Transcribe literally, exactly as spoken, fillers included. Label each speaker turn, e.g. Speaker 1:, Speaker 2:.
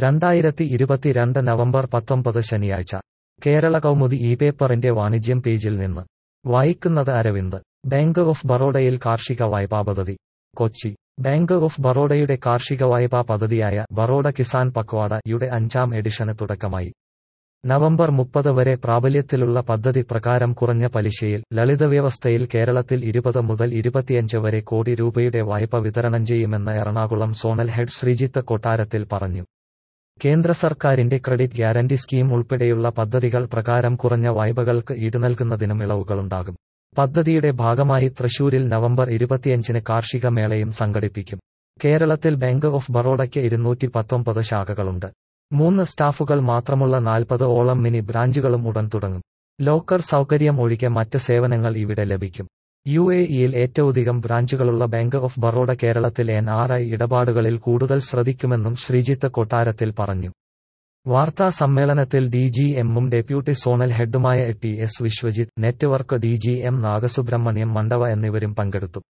Speaker 1: രണ്ടായിരത്തി ഇരുപത്തിരണ്ട് നവംബർ പത്തൊമ്പത് ശനിയാഴ്ച കേരള കൗമുദി ഈ പേപ്പറിന്റെ വാണിജ്യം പേജിൽ നിന്ന് വായിക്കുന്നത് അരവിന്ദ്. ബാങ്ക് ഓഫ് ബറോഡയിൽ കാർഷിക വായ്പാ പദ്ധതി. കൊച്ചി. ബാങ്ക് ഓഫ് ബറോഡയുടെ കാർഷിക വായ്പാ പദ്ധതിയായ ബറോഡ കിസാൻ പക്വാഡ യുടെ അഞ്ചാം എഡിഷന് തുടക്കമായി. നവംബർ മുപ്പത് വരെ പ്രാബല്യത്തിലുള്ള പദ്ധതി പ്രകാരം കുറഞ്ഞ പലിശയിൽ, ലളിതവ്യവസ്ഥയിൽ കേരളത്തിൽ ഇരുപത് മുതൽ ഇരുപത്തിയഞ്ച് വരെ കോടി രൂപയുടെ വായ്പ വിതരണം ചെയ്യുമെന്ന് എറണാകുളം സോണൽ ഹെഡ് ശ്രീജിത്ത് കൊട്ടാരത്തിൽ പറഞ്ഞു. കേന്ദ്ര സർക്കാരിന്റെ ക്രെഡിറ്റ് ഗ്യാരണ്ടി സ്കീം ഉൾപ്പെടെയുള്ള പദ്ധതികൾ പ്രകാരം കുറഞ്ഞ വായ്പകൾക്ക് ഈട് നൽകുന്നതിനും ഇളവുകളുണ്ടാകും. പദ്ധതിയുടെ ഭാഗമായി തൃശൂരിൽ നവംബർ ഇരുപത്തിയഞ്ചിന് കാർഷിക മേളയും സംഘടിപ്പിക്കും. കേരളത്തിൽ ബാങ്ക് ഓഫ് ബറോഡയ്ക്ക് ഇരുന്നൂറ്റി പത്തൊമ്പത് ശാഖകളുണ്ട്. മൂന്ന് സ്റ്റാഫുകൾ മാത്രമുള്ള നാൽപ്പത് ഓളം മിനി ബ്രാഞ്ചുകളും ഉടൻ തുടങ്ങും. ലോക്കർ സൗകര്യം ഒഴികെ മറ്റ് സേവനങ്ങൾ ഇവിടെ ലഭിക്കും. യു എ ഇയിൽ ഏറ്റവുമധികം ബ്രാഞ്ചുകളുള്ള ബാങ്ക് ഓഫ് ബറോഡ കേരളത്തിൽ എൻ ആർ ഐ ഇടപാടുകളിൽ കൂടുതൽ ശ്രദ്ധിക്കുമെന്നും ശ്രീജിത്ത് കൊട്ടാരത്തിൽ പറഞ്ഞു. വാർത്താ സമ്മേളനത്തിൽ ഡി ജി എമ്മും ഡെപ്യൂട്ടി സോണൽ ഹെഡുമായ T S Viswajith, network D G M Nagasubrahmanyam Mandava എന്നിവരും പങ്കെടുത്തു.